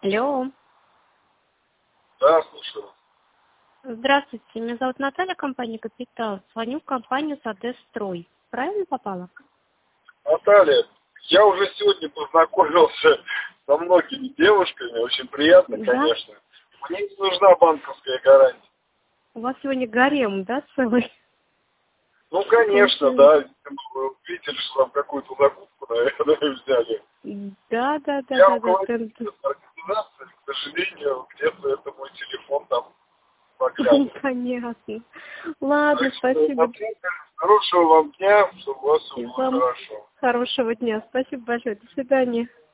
Алло. Да, слушаю. Здравствуйте, меня зовут Наталья, компания «Капитал». Звоню в компанию «Садестрой». Правильно попала? Наталья, я уже сегодня познакомился со многими девушками, очень приятно, Да? конечно. Мне не нужна банковская гарантия. У вас сегодня гарем, да, целый? Ну, конечно, да. Вы видели, что там какую-то закупку, наверное, взяли. Да. Я руководитель организации, к сожалению, где-то это мой телефон там заглянул. Понятно. Ладно, Так что, спасибо. Наталья, хорошего вам дня, чтобы у вас все И было вам хорошо. хорошего дня. Спасибо большое. До свидания.